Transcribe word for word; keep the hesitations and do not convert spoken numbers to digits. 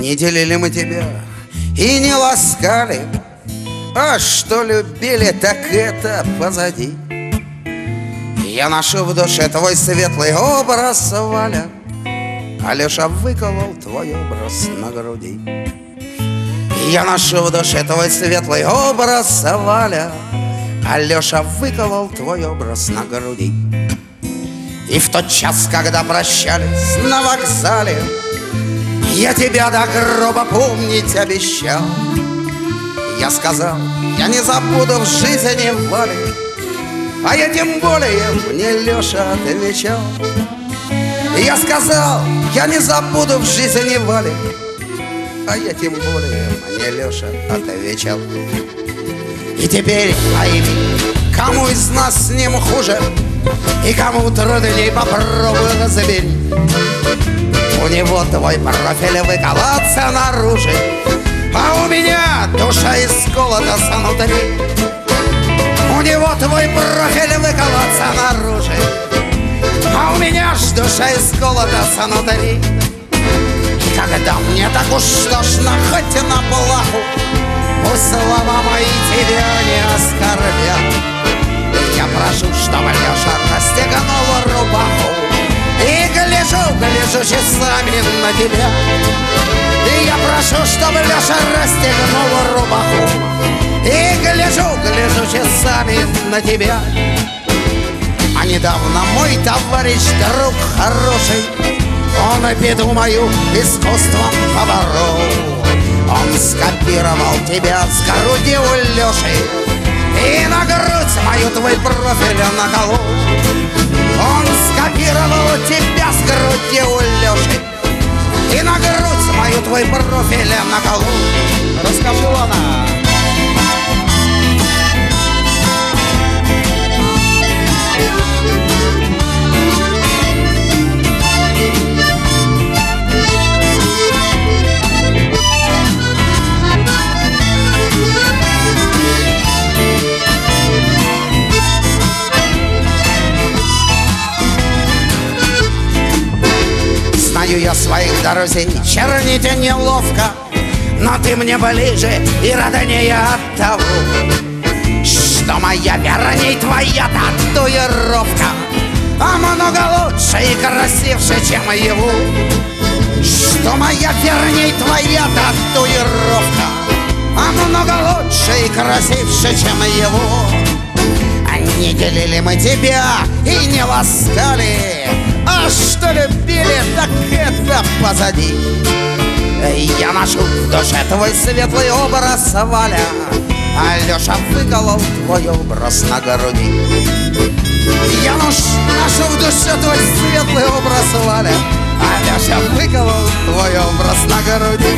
Не делили мы тебя и не ласкали, а что любили, так это позади. Я ношу в душе твой светлый образ, Валя, Алеша выколол твой образ на груди. Я ношу в душе твой светлый образ, Валя, Алеша выколол твой образ на груди. И в тот час, когда прощались на вокзале, я тебя до гроба помнить обещал. Я сказал, я не забуду в жизни Вали, а я тем более, мне Леша отвечал. Я сказал, я не забуду в жизни Вали, а я тем более, мне Леша отвечал. И теперь пойми, кому из нас с ним хуже и кому трудней, попробуй разбери. У него твой профиль выколоться наружу, а у меня душа исколота внутри. У него твой профиль выколоться наружу, а у меня ж душа исколота внутри. И когда мне так уж тошно, хоть на плаху, пусть слова мои тебя не оскорбят. Я прошу, чтобы Леша расстегнул рубаху, и гляжу, гляжу часами на тебя. И я прошу, чтобы Леша расстегнул рубаху, и гляжу, гляжу часами на тебя. А недавно мой товарищ, друг хороший, он беду мою искусством поборол. Он скопировал тебя с груди у Леши и на грудь мою твой профиль наколол. Он скопировал тебя с груди у Леши и на грудь мою твой профиль наколол. Расскажи, Лана. Знаю я своих друзей, чернить неловко, но ты мне ближе и роднее от того, что моя верней твоя татуировка, а много лучше и красивше, чем его. Что моя верней твоя татуировка, а много лучше и красивше, чем его. Не делили мы тебя и не ласкали, а что любили, так это позади. Я ношу в душе твой светлый образ, Валя, а Леша выколол твой образ на груди. Я ношу в душе твой светлый образ, Валя, а Леша выколол твой образ на груди.